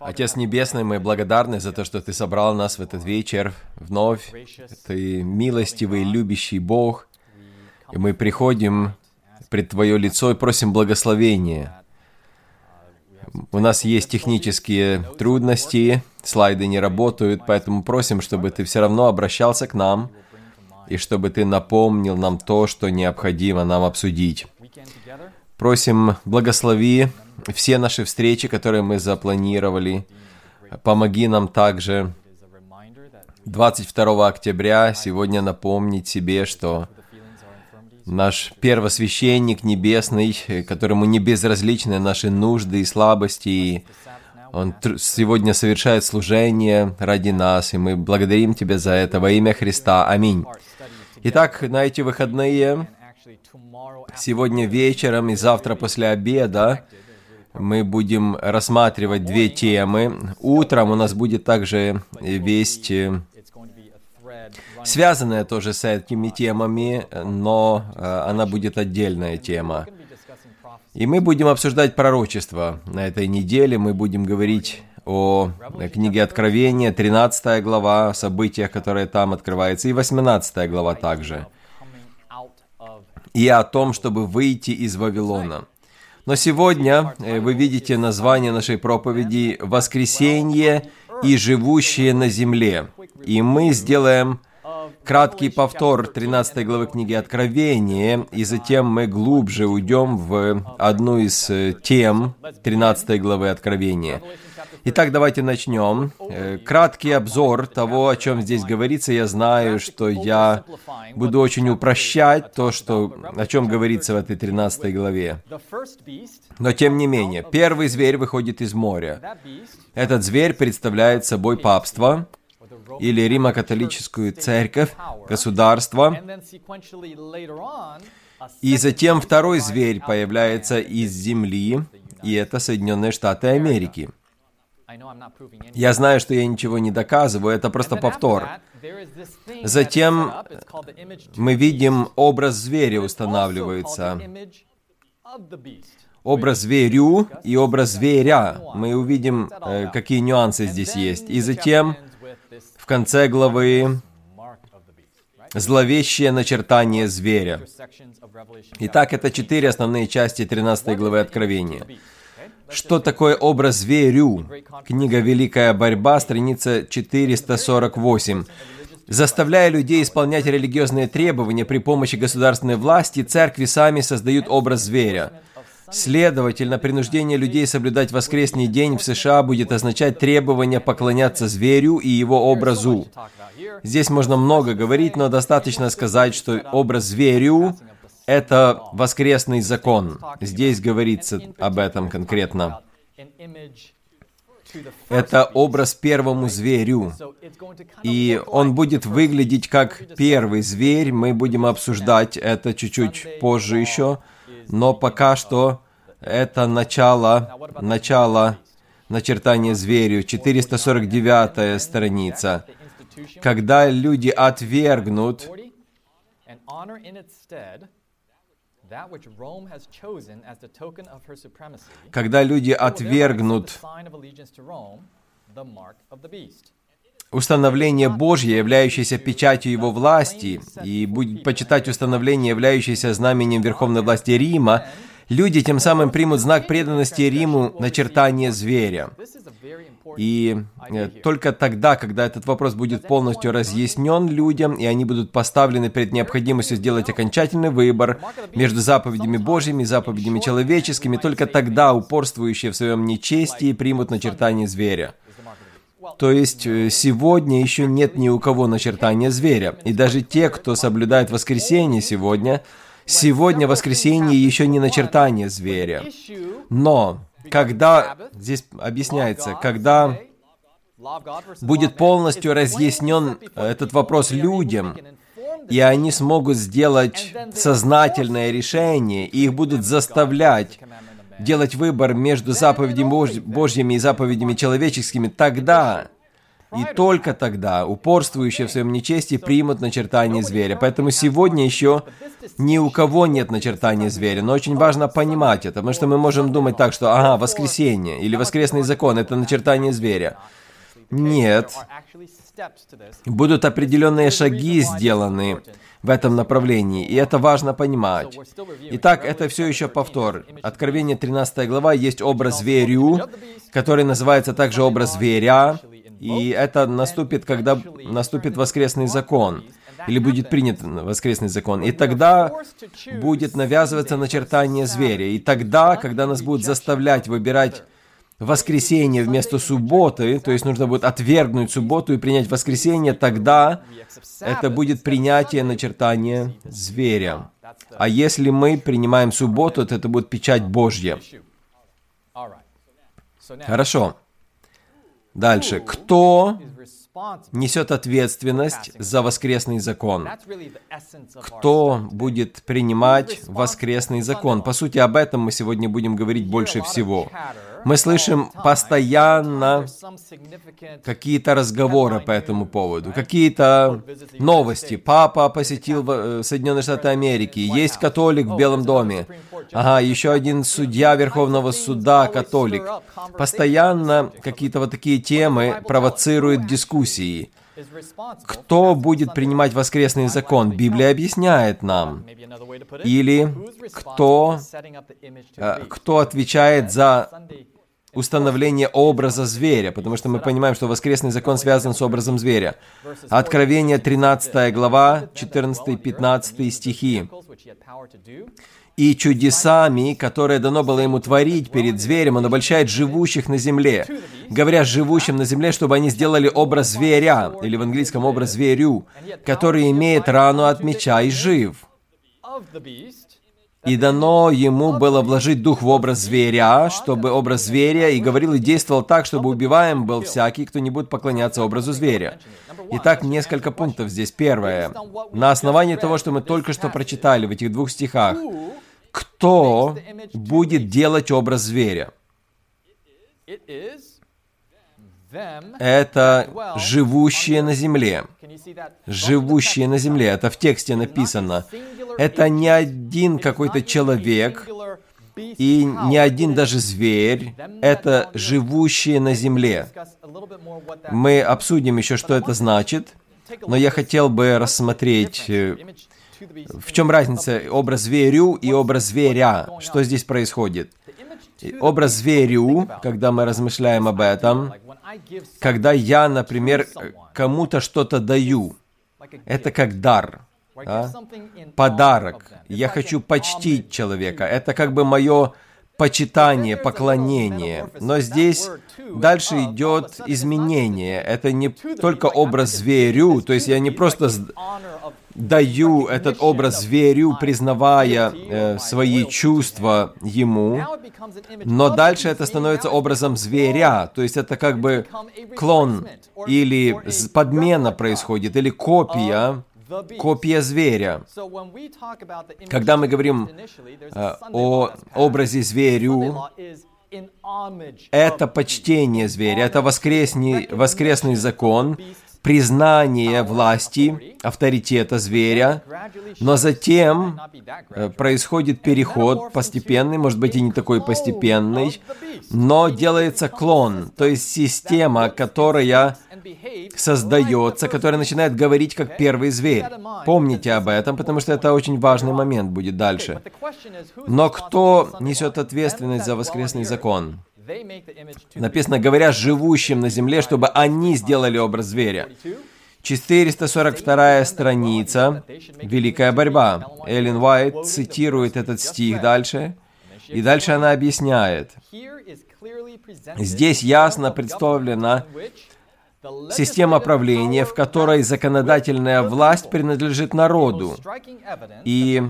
Отец Небесный, мы благодарны за то, что Ты собрал нас в этот вечер вновь. Ты милостивый, любящий Бог. И мы приходим пред Твое лицо и просим благословения. У нас есть технические трудности, слайды не работают, поэтому просим, чтобы Ты все равно обращался к нам, и чтобы Ты напомнил нам то, что необходимо нам обсудить. Просим, благослови все наши встречи, которые мы запланировали. Помоги нам также 22 октября сегодня напомнить себе, что наш первосвященник небесный, которому не безразличны наши нужды и слабости, он сегодня совершает служение ради нас, и мы благодарим Тебя за это во имя Христа. Аминь. Итак, на эти выходные, сегодня вечером и завтра после обеда, мы будем рассматривать две темы. Утром у нас будет также весть, связанная тоже с этими темами, но она будет отдельная тема. И мы будем обсуждать пророчество на этой неделе. Мы будем говорить о книге Откровения, 13 глава, о событиях, которые там открываются, и 18 глава также. И о том, чтобы выйти из Вавилона. Но сегодня вы видите название нашей проповеди «Воскресенье и живущие на земле». И мы сделаем краткий повтор 13 главы книги Откровения, и затем мы глубже уйдем в одну из тем 13 главы Откровения. Итак, давайте начнем. Краткий обзор того, о чем здесь говорится. Я знаю, что я буду очень упрощать то, о чем говорится в этой 13 главе. Но тем не менее, первый зверь выходит из моря. Этот зверь представляет собой папство, или Римо-католическую церковь, государство. И затем второй зверь появляется из земли, и это Соединенные Штаты Америки. Я знаю, что я ничего не доказываю, это просто повтор. Затем мы видим, образ зверя устанавливается. Образ зверю и образ зверя. Мы увидим, какие нюансы здесь есть. И затем, в конце главы, зловещее начертание зверя. Итак, это 4 основные части 13 главы Откровения. Что такое образ зверю? Книга «Великая борьба», страница 448. Заставляя людей исполнять религиозные требования при помощи государственной власти, церкви сами создают образ зверя. Следовательно, принуждение людей соблюдать воскресный день в США будет означать требование поклоняться зверю и его образу. Здесь можно много говорить, но достаточно сказать, что образ зверю – это воскресный закон. Здесь говорится об этом конкретно. Это образ первому зверю. И он будет выглядеть как первый зверь. Мы будем обсуждать это чуть-чуть позже еще. Но пока что это начало начертания зверю. 449-я страница. Когда люди отвергнут установление Божье, являющееся печатью Его власти, и будет почитать установление, являющееся знаменем верховной власти Рима, люди тем самым примут знак преданности Риму начертание зверя. И только тогда, когда этот вопрос будет полностью разъяснен людям, и они будут поставлены перед необходимостью сделать окончательный выбор между заповедями Божьими и заповедями человеческими, только тогда упорствующие в своем нечестии примут начертание зверя. То есть сегодня еще нет ни у кого начертания зверя. И даже те, кто соблюдает воскресенье сегодня воскресенье еще не начертание зверя. Но когда, здесь объясняется, когда будет полностью разъяснен этот вопрос людям, и они смогут сделать сознательное решение, и их будут заставлять делать выбор между заповедями Божьими и заповедями человеческими, тогда И только тогда упорствующие в своем нечестии примут начертание зверя. Поэтому сегодня еще ни у кого нет начертания зверя. Но очень важно понимать это, потому что мы можем думать так, что ага, воскресенье или воскресный закон – это начертание зверя. Нет. Будут определенные шаги сделаны в этом направлении, и это важно понимать. Итак, это все еще повтор. Откровение 13 глава есть образ зверю, который называется также образ зверя, и это наступит, когда наступит воскресный закон, или будет принят воскресный закон. И тогда будет навязываться начертание зверя. И тогда, когда нас будут заставлять выбирать воскресенье вместо субботы, то есть нужно будет отвергнуть субботу и принять воскресенье, тогда это будет принятие начертания зверя. А если мы принимаем субботу, то это будет печать Божья. Хорошо. Дальше. Кто несет ответственность за воскресный закон? Кто будет принимать воскресный закон? По сути, об этом мы сегодня будем говорить больше всего. Мы слышим постоянно какие-то разговоры по этому поводу, какие-то новости. Папа посетил Соединенные Штаты Америки, есть католик в Белом доме. Ага, еще один судья Верховного суда католик. Постоянно какие-то вот такие темы провоцируют дискуссии. Кто будет принимать воскресный закон? Библия объясняет нам. Или кто отвечает за установление образа зверя, потому что мы понимаем, что воскресный закон связан с образом зверя. Откровение 13 глава, 14-15 стихи. «И чудесами, которые дано было ему творить перед зверем, он обольщает живущих на земле, говоря живущим на земле, чтобы они сделали образ зверя», или в английском образ зверю, «который имеет рану от меча и жив. И дано ему было вложить дух в образ зверя, чтобы образ зверя, и говорил и действовал так, чтобы убиваем был всякий, кто не будет поклоняться образу зверя». Итак, несколько пунктов здесь. Первое. На основании того, что мы только что прочитали в этих двух стихах, кто будет делать образ зверя? Это живущие на земле. Живущие на земле. Это в тексте написано. Это не один какой-то человек и не один даже зверь. Это живущие на земле. Мы обсудим еще, что это значит, но я хотел бы рассмотреть, в чем разница образ зверю и образ зверя. Что здесь происходит? Образ зверю, когда мы размышляем об этом, когда я, например, кому-то что-то даю, это как дар, подарок. Я хочу почтить человека. Это как бы мое почитание, поклонение. Но здесь дальше идет изменение. Это не только образ зверю, то есть я не просто даю этот образ зверю, признавая свои чувства ему, но дальше это становится образом зверя, то есть это как бы клон или подмена происходит, или копия зверя. Когда мы говорим о образе зверю, это почтение зверя, это воскресный закон, признание власти, авторитета зверя, но затем происходит переход постепенный, может быть и не такой постепенный, но делается клон, то есть система, которая создается, которая начинает говорить как первый зверь. Помните об этом, потому что это очень важный момент будет дальше. Но кто несет ответственность за воскресный закон? Написано, говоря живущим на земле, чтобы они сделали образ зверя. 442 страница, «Великая борьба». Эллен Уайт цитирует этот стих дальше, и дальше она объясняет. Здесь ясно представлена система правления, в которой законодательная власть принадлежит народу. И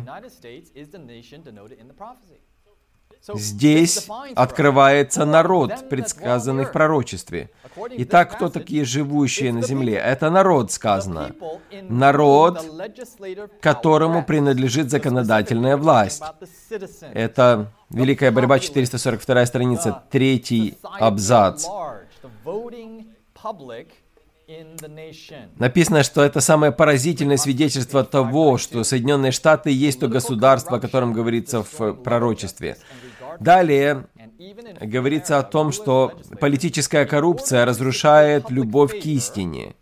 здесь открывается народ, предсказанный в пророчестве. Итак, кто такие живущие на земле? Это народ, сказано. Народ, которому принадлежит законодательная власть. Это Великая борьба, 442 страница, 3 абзац. Написано, что это самое поразительное свидетельство того, что Соединенные Штаты есть то государство, о котором говорится в пророчестве. Далее говорится о том, что политическая коррупция разрушает любовь к истине.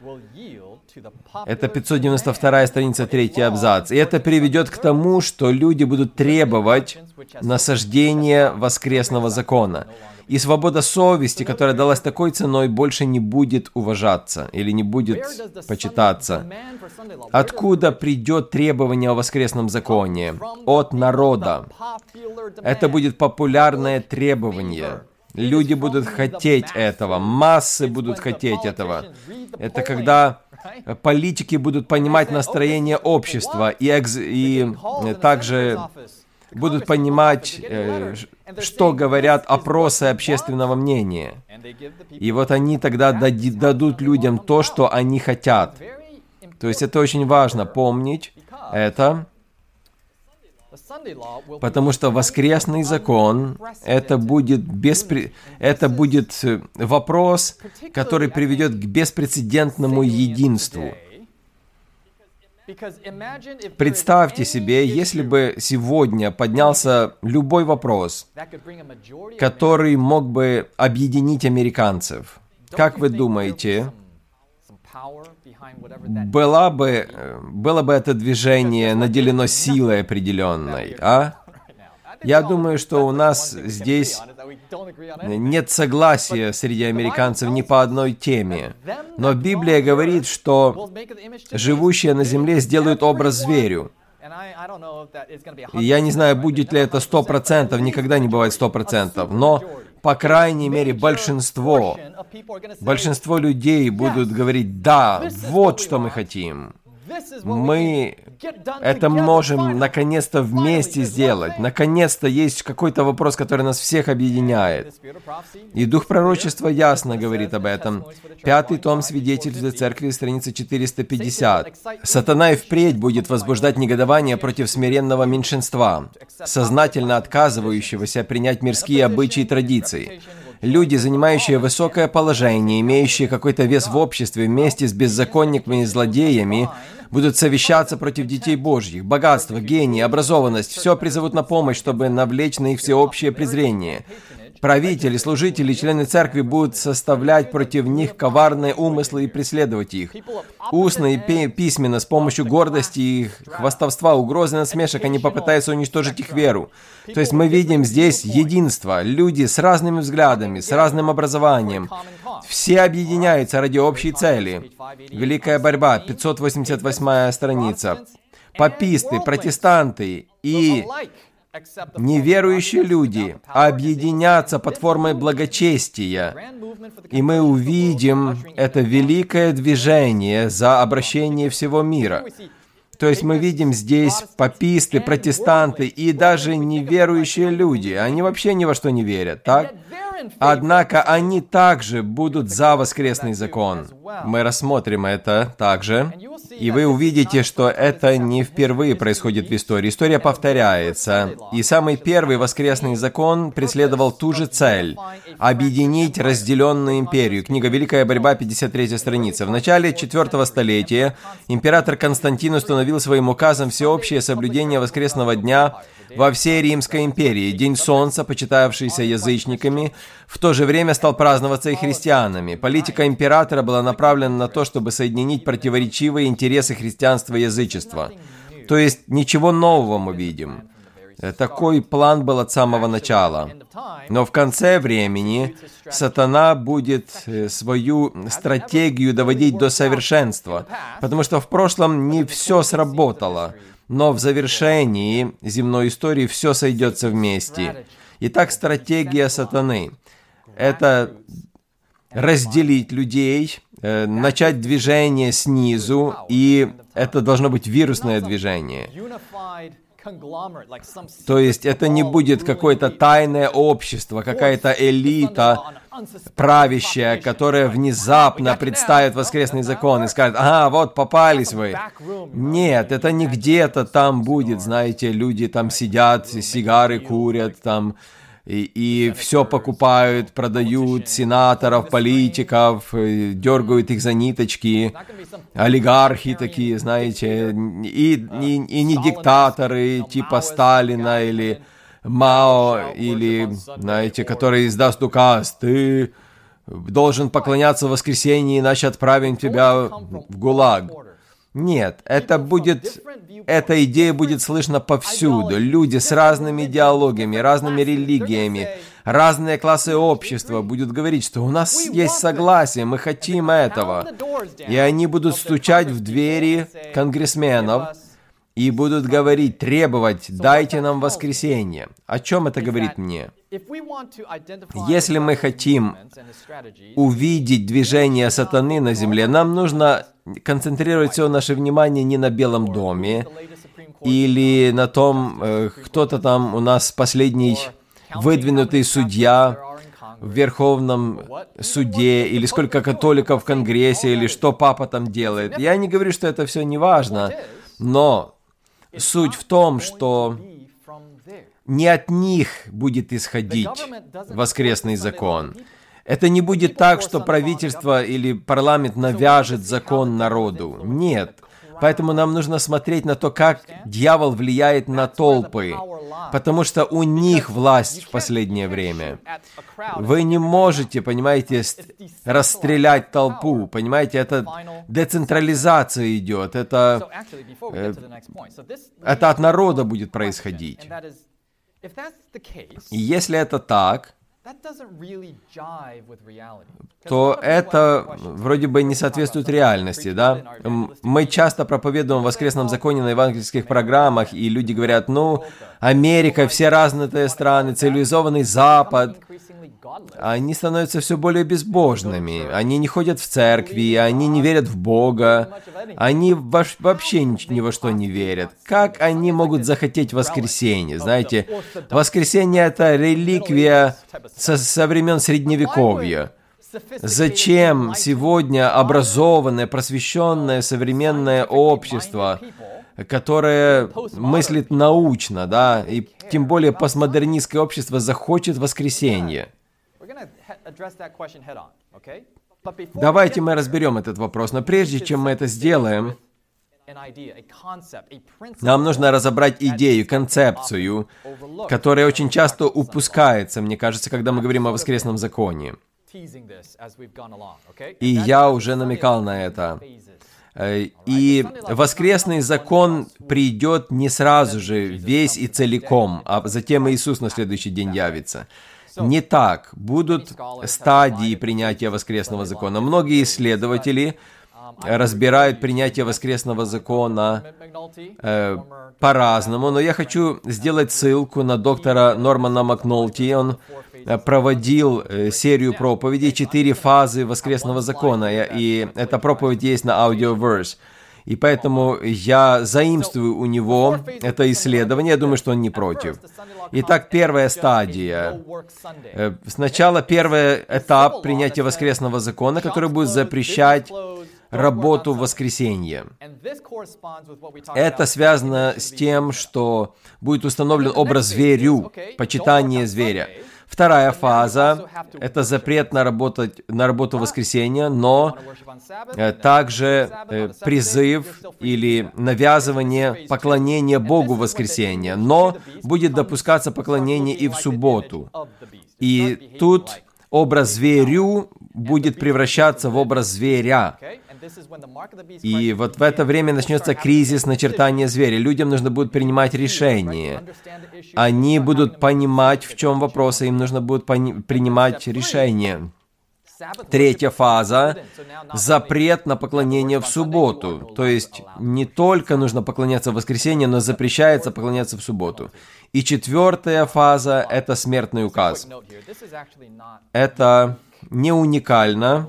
Это 592 страница, 3 абзац. И это приведет к тому, что люди будут требовать насаждения воскресного закона. И свобода совести, которая далась такой ценой, больше не будет уважаться или не будет почитаться. Откуда придет требование о воскресном законе? От народа. Это будет популярное требование. Люди будут хотеть этого, массы будут хотеть этого. Это когда политики будут понимать настроение общества и также будут понимать, что говорят опросы общественного мнения. И вот они тогда дадут людям то, что они хотят. То есть это очень важно помнить это, потому что воскресный закон это будет вопрос, который приведет к беспрецедентному единству. Представьте себе, если бы сегодня поднялся любой вопрос, который мог бы объединить американцев. Как вы думаете, было бы это движение наделено силой определенной, а? Я думаю, что у нас здесь нет согласия среди американцев ни по одной теме. Но Библия говорит, что живущие на земле сделают образ зверю. И я не знаю, будет ли это 100%, никогда не бывает 100%, но, по крайней мере, большинство людей будут говорить: да, вот что мы хотим. Мы это можем наконец-то вместе сделать. Наконец-то есть какой-то вопрос, который нас всех объединяет. И Дух пророчества ясно говорит об этом. 5 том Свидетельства Церкви, страница 450. «Сатана и впредь будет возбуждать негодование против смиренного меньшинства, сознательно отказывающегося принять мирские обычаи и традиции. Люди, занимающие высокое положение, имеющие какой-то вес в обществе, вместе с беззаконниками и злодеями, будут совещаться против детей Божьих. Богатство, гений, образованность – все призовут на помощь, чтобы навлечь на их всеобщее презрение. Правители, служители, члены церкви будут составлять против них коварные умыслы и преследовать их. Устно и письменно, с помощью гордости и хвастовства, угрозы и насмешек они попытаются уничтожить их веру. То есть мы видим здесь единство. Люди с разными взглядами, с разным образованием. Все объединяются ради общей цели. Великая борьба, 588 страница. Паписты, протестанты и неверующие люди объединятся под формой благочестия, и мы увидим это великое движение за обращение всего мира. То есть мы видим здесь паписты, протестанты и даже неверующие люди. Они вообще ни во что не верят, так? Однако они также будут за воскресный закон. Мы рассмотрим это также. И вы увидите, что это не впервые происходит в истории. История повторяется. И самый первый воскресный закон преследовал ту же цель – объединить разделенную империю. Книга «Великая борьба», 53 страница. В начале 4 столетия император Константин установил своим указом всеобщее соблюдение воскресного дня во всей Римской империи. День Солнца, почитавшийся язычниками, в то же время стал праздноваться и христианами. Политика императора была направлена на то, чтобы соединить противоречивые интересы христианства и язычества. То есть ничего нового мы видим. Такой план был от самого начала. Но в конце времени сатана будет свою стратегию доводить до совершенства, потому что в прошлом не все сработало. Но в завершении земной истории все сойдется вместе. Итак, стратегия сатаны – это разделить людей, начать движение снизу, и это должно быть вирусное движение. То есть это не будет какое-то тайное общество, какая-то элита правящая, которая внезапно представит воскресный закон и скажет: «Ага, вот попались вы». Нет, это не где-то там будет, знаете, люди там сидят, сигары курят, там и все покупают, продают сенаторов, политиков, дергают их за ниточки, олигархи такие, знаете, и не диктаторы типа Сталина или Мао, или, знаете, который издаст указ: ты должен поклоняться в воскресенье, иначе отправим тебя в ГУЛАГ. Нет, эта идея будет слышна повсюду. Люди с разными идеологиями, разными религиями, разные классы общества будут говорить, что у нас есть согласие, мы хотим этого. И они будут стучать в двери конгрессменов и будут говорить, требовать: дайте нам воскресенье. О чем это говорит мне? Если мы хотим увидеть движение сатаны на земле, нам нужно концентрировать все наше внимание не на Белом доме или на том, кто-то там у нас последний выдвинутый судья в Верховном суде, или сколько католиков в Конгрессе, или что папа там делает. Я не говорю, что это все не важно, но суть в том, что не от них будет исходить воскресный закон. Это не будет так, что правительство или парламент навяжет закон народу. Нет. Поэтому нам нужно смотреть на то, как дьявол влияет на толпы, потому что у них власть в последнее время. Вы не можете, понимаете, расстрелять толпу, понимаете, это децентрализация идет, это от народа будет происходить. И если это так, то это вроде бы не соответствует реальности, да? Мы часто проповедуем о воскресном законе на евангельских программах, и люди говорят: ну, Америка, все разные страны, цивилизованный Запад. Они становятся все более безбожными, они не ходят в церкви, они не верят в Бога, они вообще ни во что не верят. Как они могут захотеть воскресенье? Знаете, воскресенье — это реликвия со времен Средневековья. Зачем сегодня образованное, просвещенное, современное общество, которое мыслит научно, да, и тем более постмодернистское общество захочет воскресенье? Давайте мы разберем этот вопрос, но прежде чем мы это сделаем, нам нужно разобрать идею, концепцию, которая очень часто упускается, мне кажется, когда мы говорим о воскресном законе. И я уже намекал на это. И воскресный закон придет не сразу же, весь и целиком, а затем Иисус на следующий день явится. Не так. Будут стадии принятия воскресного закона. Многие исследователи разбирают принятие воскресного закона по-разному, но я хочу сделать ссылку на доктора Нормана Макнолти. Он проводил серию проповедей, 4 фазы воскресного закона, и эта проповедь есть на Audioverse. И поэтому я заимствую у него это исследование, я думаю, что он не против. Итак, первая стадия. Сначала первый этап принятия воскресного закона, который будет запрещать работу в воскресенье. Это связано с тем, что будет установлен образ зверю, почитание зверя. Вторая фаза – это запрет на работу в воскресенье, но также призыв или навязывание поклонения Богу в воскресенье, но будет допускаться поклонение и в субботу. И тут образ зверю будет превращаться в образ зверя. И вот в это время начнется кризис начертания зверя. Людям нужно будет принимать решения. Они будут понимать, в чем вопрос, и им нужно будет принимать решения. Третья фаза – запрет на поклонение в субботу. То есть не только нужно поклоняться в воскресенье, но запрещается поклоняться в субботу. И четвертая фаза – это смертный указ. Это не уникально,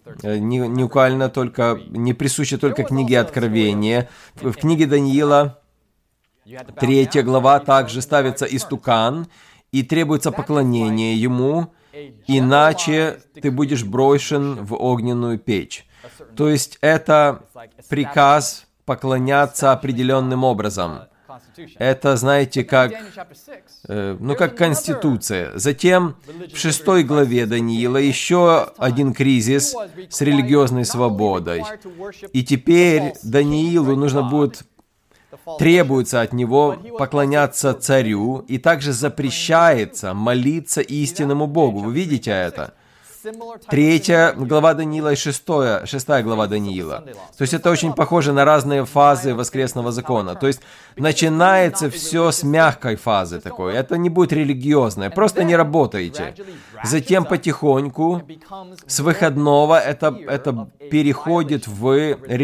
не присуще только книге Откровения. В книге Даниила 3 глава также ставится истукан, и требуется поклонение ему, иначе ты будешь брошен в огненную печь. То есть это приказ поклоняться определенным образом. это, знаете, как Конституция. Затем в 6 главе Даниила еще один кризис с религиозной свободой. И теперь Даниилу требуется от него поклоняться царю, и также запрещается молиться истинному Богу. Вы видите это? 3 глава Даниила и 6 глава Даниила. То есть это очень похоже на разные фазы воскресного закона. То есть начинается все с мягкой фазы такой. Это не будет религиозное, просто не работаете. Затем потихоньку с выходного это переходит в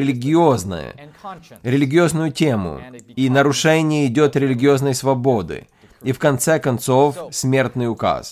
религиозную тему. И нарушение идет религиозной свободы. И в конце концов, смертный указ.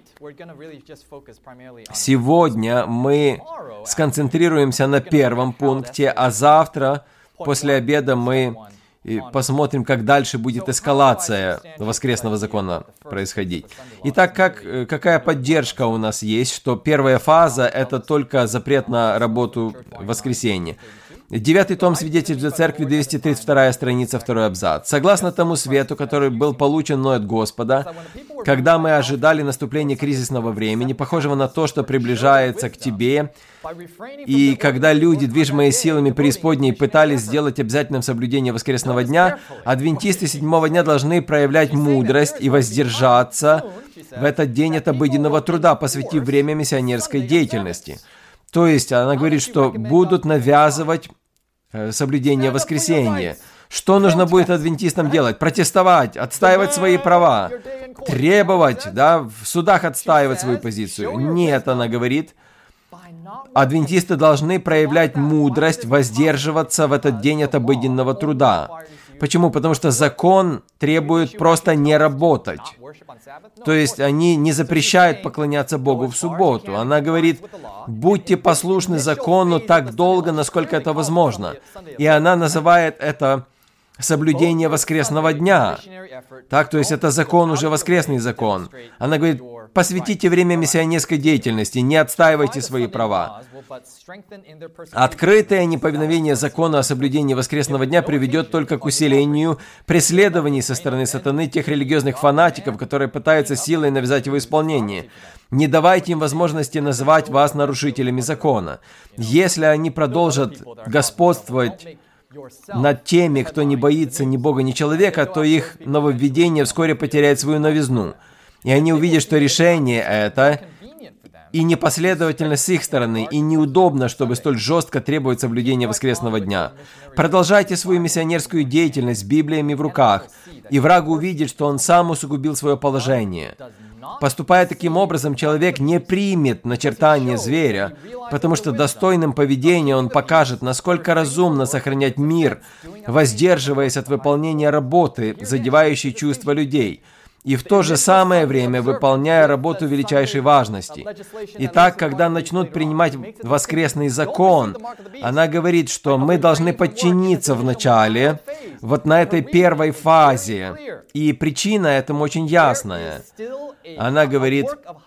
Сегодня мы сконцентрируемся на первом пункте, а завтра, после обеда, мы посмотрим, как дальше будет эскалация воскресного закона происходить. Итак, какая поддержка у нас есть, что первая фаза – это только запрет на работу в воскресенье. 9 том «Свидетельств для церкви», 232 страница, 2 абзац. «Согласно тому свету, который был получен мной от Господа, когда мы ожидали наступления кризисного времени, похожего на то, что приближается к тебе, и когда люди, движимые силами преисподней, пытались сделать обязательным соблюдение воскресного дня, адвентисты 7-го дня должны проявлять мудрость и воздержаться в этот день от обыденного труда, посвятив время миссионерской деятельности». То есть она говорит, что будут навязывать соблюдение воскресенья. Что нужно будет адвентистам делать? Протестовать, отстаивать свои права, требовать, в судах отстаивать свою позицию. Нет, она говорит, адвентисты должны проявлять мудрость, воздерживаться в этот день от обыденного труда. Почему? Потому что закон требует просто не работать. То есть они не запрещают поклоняться Богу в субботу. Она говорит, будьте послушны закону так долго, насколько это возможно. И она называет это соблюдение воскресного дня. Так, то есть это закон, уже воскресный закон. Она говорит, посвятите время миссионерской деятельности, не отстаивайте свои права. Открытое неповиновение закона о соблюдении воскресного дня приведет только к усилению преследований со стороны сатаны тех религиозных фанатиков, которые пытаются силой навязать его исполнение. Не давайте им возможности называть вас нарушителями закона. Если они продолжат господствовать над теми, кто не боится ни Бога, ни человека, то их нововведение вскоре потеряет свою новизну. И они увидят, что решение это и непоследовательность с их стороны, и неудобно, чтобы столь жестко требовать соблюдения воскресного дня. Продолжайте свою миссионерскую деятельность с Библиями в руках, и враг увидит, что он сам усугубил свое положение. Поступая таким образом, человек не примет начертание зверя, потому что достойным поведением он покажет, насколько разумно сохранять мир, воздерживаясь от выполнения работы, задевающей чувства людей, и в то же самое время выполняя работу величайшей важности. Итак, когда начнут принимать воскресный закон, она говорит, что мы должны подчиниться вначале, вот на этой первой фазе. И причина этому очень ясная. Она говорит,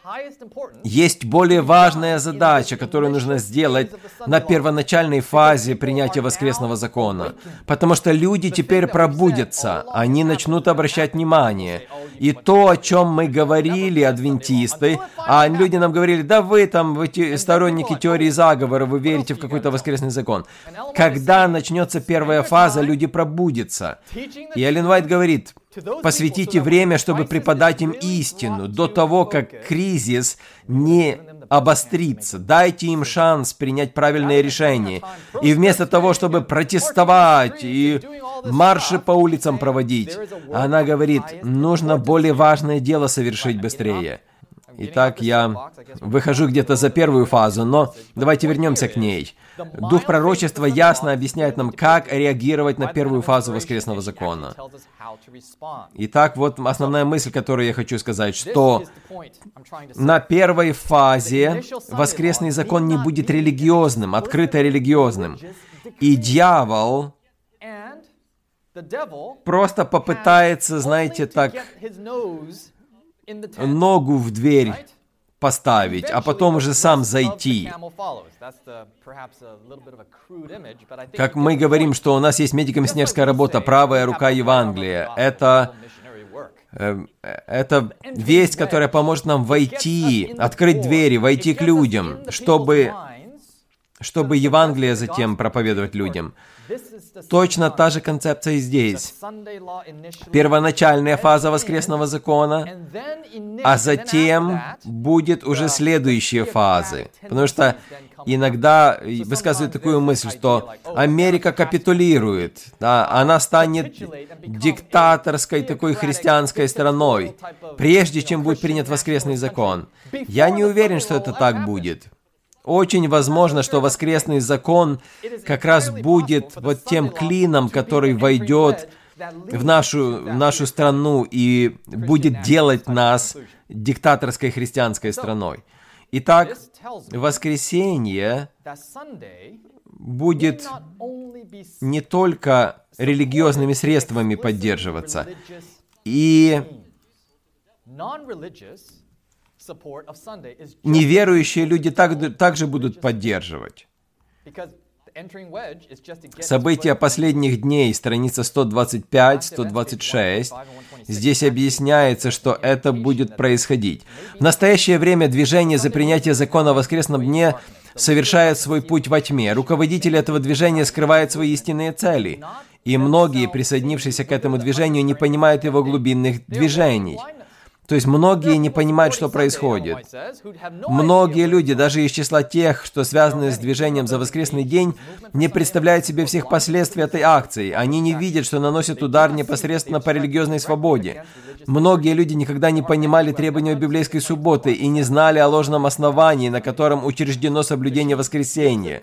есть более важная задача, которую нужно сделать на первоначальной фазе принятия воскресного закона. Потому что люди теперь пробудятся, они начнут обращать внимание. И то, о чем мы говорили, адвентисты, а люди нам говорили, да вы там, сторонники теории заговора, вы верите в какой-то воскресный закон. Когда начнется первая фаза, люди пробудятся. И Эллен Уайт говорит, посвятите время, чтобы преподать им истину, до того, как кризис не обострится. Дайте им шанс принять правильное решение. И вместо того, чтобы протестовать и марши по улицам проводить, она говорит, нужно более важное дело совершить быстрее. Итак, я выхожу где-то за первую фазу, но давайте вернемся к ней. Дух пророчества ясно объясняет нам, как реагировать на первую фазу воскресного закона. Итак, вот основная мысль, которую я хочу сказать, что на первой фазе воскресный закон не будет религиозным, открыто религиозным. И дьявол просто попытается, знаете, так, ногу в дверь поставить, а потом уже сам зайти. Как мы говорим, что у нас есть медико-миссионерская работа, правая рука Евангелия. Это весть, которая поможет нам войти, открыть двери, войти к людям, чтобы Евангелие затем проповедовать людям. Точно та же концепция и здесь. Первоначальная фаза воскресного закона, а затем будет уже следующие фазы. Потому что иногда высказывают такую мысль, что Америка капитулирует, да, она станет диктаторской такой христианской страной, прежде чем будет принят воскресный закон. Я не уверен, что это так будет. Очень возможно, что воскресный закон как раз будет вот тем клином, который войдет в нашу страну и будет делать нас диктаторской христианской страной. Итак, воскресенье будет не только религиозными средствами поддерживаться, и неверующие люди также будут поддерживать. События последних дней, страница 125-126, здесь объясняется, что это будет происходить. В настоящее время движение за принятие закона о воскресном дне совершает свой путь во тьме. Руководители этого движения скрывают свои истинные цели. И многие, присоединившиеся к этому движению, не понимают его глубинных движений. То есть многие не понимают, что происходит. Многие люди, даже из числа тех, что связаны с движением за воскресный день, не представляют себе всех последствий этой акции. Они не видят, что наносят удар непосредственно по религиозной свободе. Многие люди никогда не понимали требования библейской субботы и не знали о ложном основании, на котором учреждено соблюдение воскресения.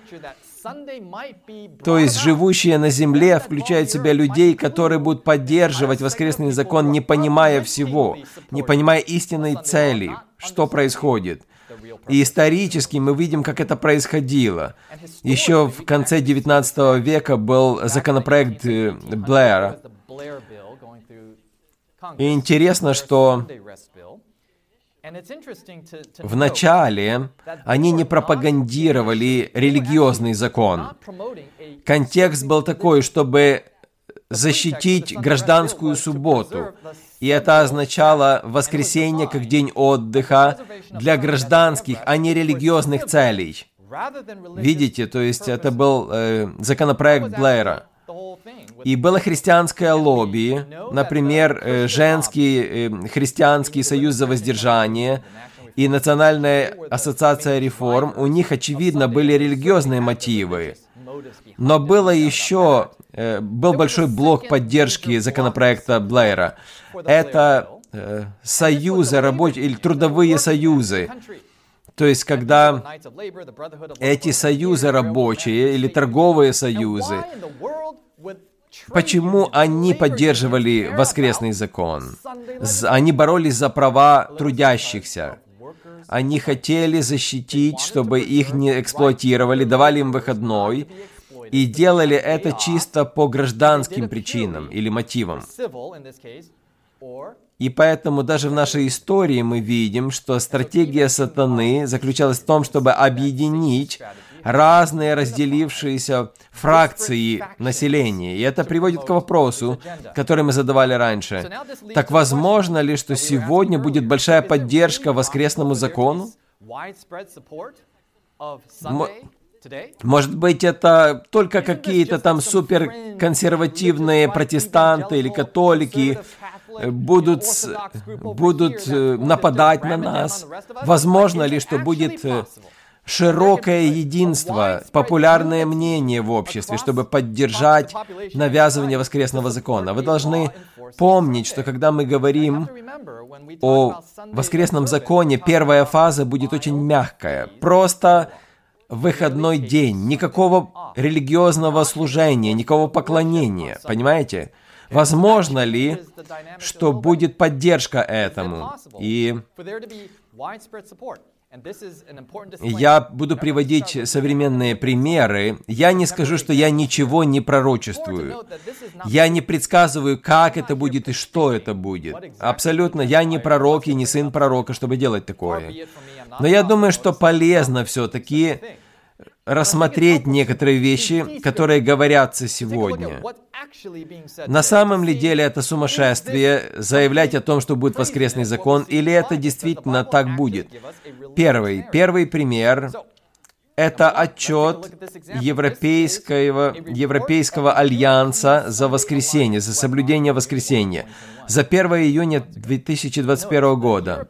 То есть живущие на земле включают в себя людей, которые будут поддерживать воскресный закон, не понимая всего, не понимая истинной цели, что происходит. И исторически мы видим, как это происходило. Еще в конце 19 века был законопроект Блэра. И интересно, что вначале они не пропагандировали религиозный закон. Контекст был такой, чтобы защитить гражданскую субботу. И это означало воскресенье как день отдыха для гражданских, а не религиозных целей. Видите, то есть это был законопроект Блэра. И было христианское лобби, например, женский христианский союз за воздержание и Национальная ассоциация реформ. У них, очевидно, были религиозные мотивы. Но был большой блок поддержки законопроекта Блэра. Это союзы рабочих или трудовые союзы. То есть, когда эти союзы рабочие или торговые союзы, почему они поддерживали воскресный закон? Они боролись за права трудящихся. Они хотели защитить, чтобы их не эксплуатировали, давали им выходной, и делали это чисто по гражданским причинам или мотивам. И поэтому даже в нашей истории мы видим, что стратегия сатаны заключалась в том, чтобы объединить разные разделившиеся фракции населения. И это приводит к вопросу, который мы задавали раньше. Так возможно ли, что сегодня будет большая поддержка воскресному закону? Может быть, это только какие-то там суперконсервативные протестанты или католики будут нападать на нас? Возможно ли, что будет широкое единство, популярное мнение в обществе, чтобы поддержать навязывание воскресного закона? Вы должны помнить, что когда мы говорим о воскресном законе, первая фаза будет очень мягкая. Просто выходной день, никакого религиозного служения, никакого поклонения, понимаете? Возможно ли, что будет поддержка этому? И Я буду приводить современные примеры. Я не скажу, что я ничего не пророчествую. Я не предсказываю, как это будет и что это будет. Абсолютно, я не пророк и не сын пророка, чтобы делать такое. Но я думаю, что полезно все-таки рассмотреть некоторые вещи, которые говорятся сегодня. На самом ли деле это сумасшествие заявлять о том, что будет воскресный закон, или это действительно так будет? Первый пример – это отчет Европейского альянса за воскресенье, за соблюдение воскресенья, за 1 июня 2021 года.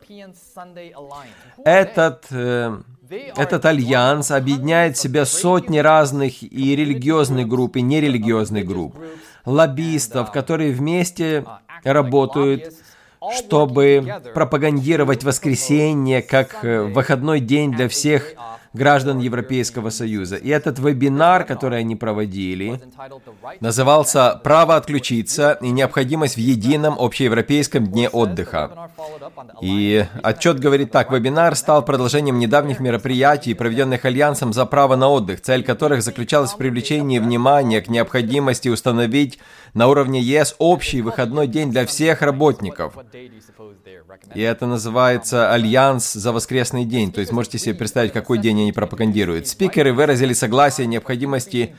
Этот альянс объединяет в себя сотни разных и религиозных групп, и нерелигиозных групп, лоббистов, которые вместе работают, чтобы пропагандировать воскресенье как выходной день для всех граждан Европейского Союза. И этот вебинар, который они проводили, назывался «Право отключиться и необходимость в едином общеевропейском дне отдыха». И отчет говорит так: вебинар стал продолжением недавних мероприятий, проведенных Альянсом за право на отдых, цель которых заключалась в привлечении внимания к необходимости установить на уровне ЕС общий выходной день для всех работников. И это называется «Альянс за воскресный день». То есть можете себе представить, какой день они пропагандируют. Спикеры выразили согласие о необходимости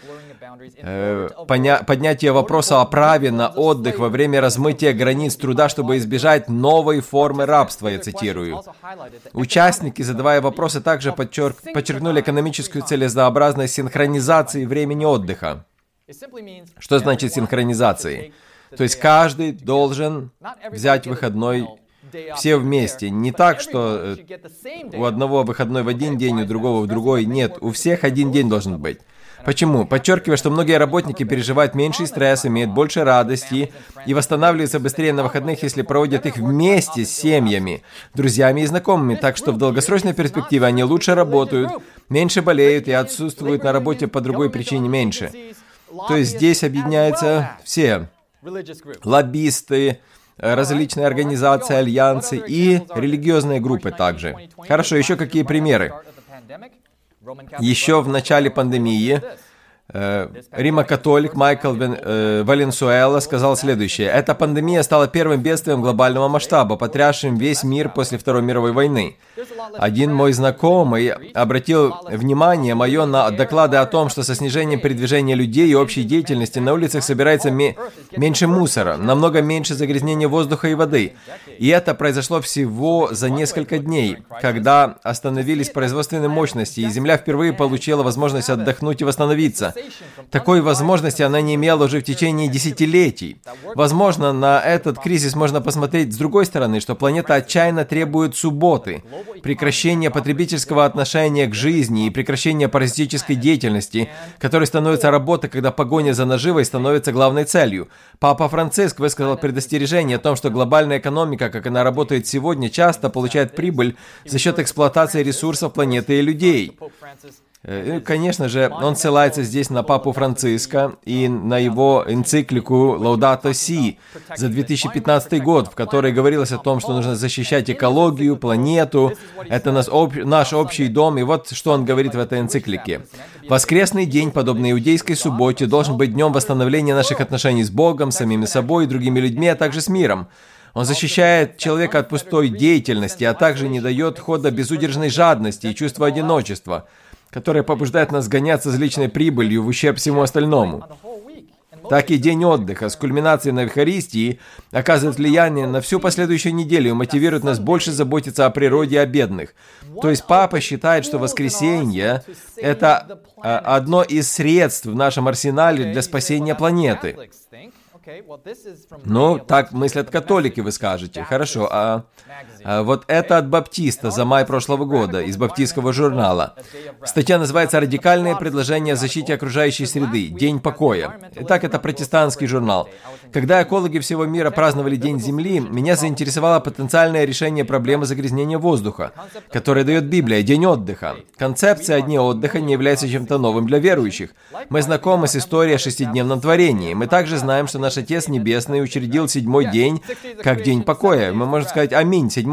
поднятия вопроса о праве на отдых во время размытия границ труда, чтобы избежать новой формы рабства, я цитирую. Участники, задавая вопросы, также подчеркнули экономическую целесообразность синхронизации времени отдыха. Что значит синхронизации? То есть каждый должен взять выходной все вместе. Не так, что у одного выходной в один день, у другого в другой. Нет, у всех один день должен быть. Почему? Подчеркиваю, что многие работники переживают меньший стресс, имеют больше радости и восстанавливаются быстрее на выходных, если проводят их вместе с семьями, друзьями и знакомыми. Так что в долгосрочной перспективе они лучше работают, меньше болеют и отсутствуют на работе по другой причине меньше. То есть здесь объединяются все лоббисты, различные организации, альянсы и религиозные группы также. Хорошо, еще какие примеры? Еще в начале пандемии римокатолик Майкл Валенсуэла сказал следующее: «Эта пандемия стала первым бедствием глобального масштаба, потрясшим весь мир после Второй мировой войны. Один мой знакомый обратил внимание мое на доклады о том, что со снижением передвижения людей и общей деятельности на улицах собирается меньше мусора, намного меньше загрязнения воздуха и воды. И это произошло всего за несколько дней, когда остановились производственные мощности, и Земля впервые получила возможность отдохнуть и восстановиться. Такой возможности она не имела уже в течение десятилетий. Возможно, на этот кризис можно посмотреть с другой стороны, что планета отчаянно требует субботы, прекращения потребительского отношения к жизни и прекращения паразитической деятельности, которой становится работа, когда погоня за наживой становится главной целью. Папа Франциск высказал предостережение о том, что глобальная экономика, как она работает сегодня, часто получает прибыль за счет эксплуатации ресурсов планеты и людей». Конечно же, он ссылается здесь на Папу Франциска и на его энциклику «Laudato Si» за 2015 год, в которой говорилось о том, что нужно защищать экологию, планету, это наш общий дом, и вот что он говорит в этой энциклике. «Воскресный день, подобный иудейской субботе, должен быть днем восстановления наших отношений с Богом, самими собой и другими людьми, а также с миром. Он защищает человека от пустой деятельности, а также не дает хода безудержной жадности и чувства одиночества, которое побуждает нас гоняться за личной прибылью в ущерб всему остальному. Так и день отдыха с кульминацией на Евхаристии оказывает влияние на всю последующую неделю и мотивирует нас больше заботиться о природе и о бедных. То есть Папа считает, что воскресенье – это одно из средств в нашем арсенале для спасения планеты. Ну, так мыслят католики, вы скажете. Хорошо, вот это от Баптиста за май прошлого года, из Баптистского журнала. Статья называется «Радикальные предложения о защите окружающей среды. День покоя». Итак, это протестантский журнал. Когда экологи всего мира праздновали День Земли, меня заинтересовало потенциальное решение проблемы загрязнения воздуха, которое дает Библия – День отдыха. Концепция о Дне отдыха не является чем-то новым для верующих. Мы знакомы с историей о шестидневном творении. Мы также знаем, что наш Отец Небесный учредил седьмой день как день покоя. Мы можем сказать «Аминь». Седьмой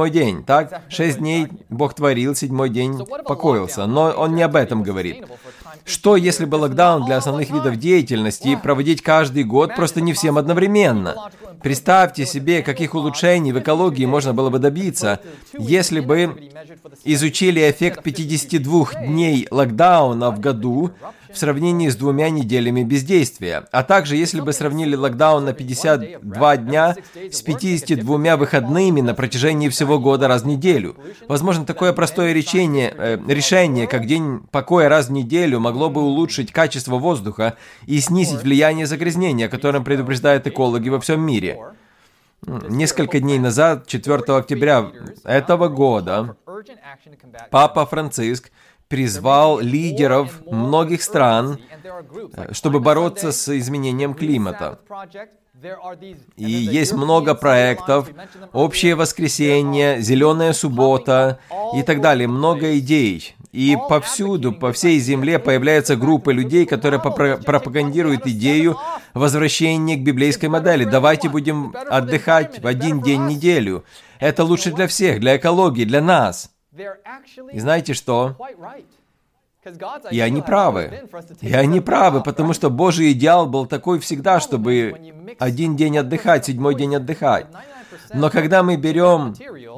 седьмой день, так? 6 дней Бог творил, 7-й день покоился. Но Он не об этом говорит. Что, если бы локдаун для основных видов деятельности проводить каждый год, просто не всем одновременно? Представьте себе, каких улучшений в экологии можно было бы добиться, если бы изучили эффект 52 дней локдауна в году в сравнении с 2 неделями бездействия. А также, если бы сравнили локдаун на 52 дня с 52 выходными на протяжении всего года раз в неделю. Возможно, такое простое решение, как день покоя раз в неделю, могло бы улучшить качество воздуха и снизить влияние загрязнения, о котором предупреждают экологи во всем мире. Несколько дней назад, 4 октября этого года, Папа Франциск призвал лидеров многих стран, чтобы бороться с изменением климата. И есть много проектов, общее воскресенье, зеленая суббота и так далее, много идей. И повсюду, по всей земле появляются группы людей, которые пропагандируют идею возвращения к библейской модели. Давайте будем отдыхать в 1 день в неделю. Это лучше для всех, для экологии, для нас. И знаете что? И они правы. И они правы, потому что Божий идеал был такой всегда, чтобы 1 день отдыхать, 7-й день отдыхать. Но когда мы берем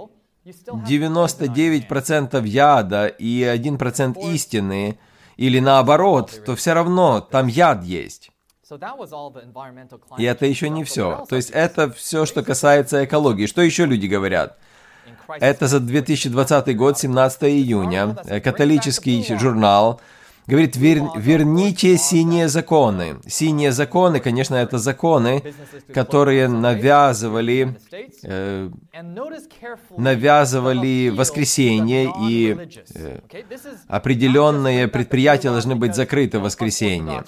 99% яда и 1% истины, или наоборот, то все равно там яд есть. И это еще не все. То есть это все, что касается экологии. Что еще люди говорят? Это за 2020 год, 17 июня, католический журнал говорит, верните синие законы. Синие законы, конечно, это законы, которые навязывали воскресенье, и определенные предприятия должны быть закрыты в воскресенье.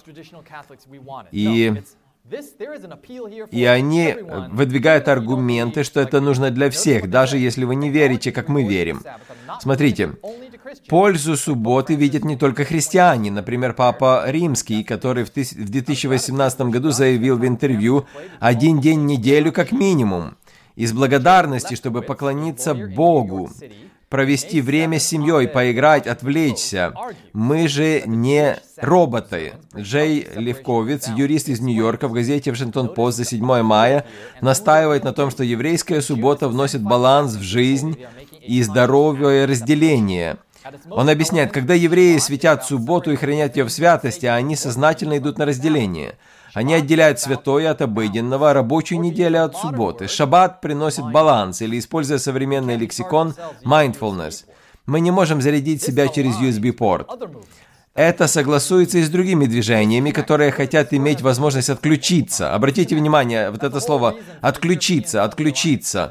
И они выдвигают аргументы, что это нужно для всех, даже если вы не верите, как мы верим. Смотрите, пользу субботы видят не только христиане. Например, Папа Римский, который в 2018 году заявил в интервью 1 день в неделю как минимум. Из благодарности, чтобы поклониться Богу, провести время с семьей, поиграть, отвлечься. Мы же не роботы. Джей Левковиц, юрист из Нью-Йорка, в газете «Вашингтон-Пост» за 7 мая настаивает на том, что еврейская суббота вносит баланс в жизнь и здоровое разделение. Он объясняет, когда евреи светят субботу и хранят ее в святости, они сознательно идут на разделение. Они отделяют святое от обыденного, рабочую неделю от субботы. Шаббат приносит баланс, или, используя современный лексикон, mindfulness. Мы не можем зарядить себя через USB-порт. Это согласуется и с другими движениями, которые хотят иметь возможность отключиться. Обратите внимание, вот это слово «отключиться», «отключиться».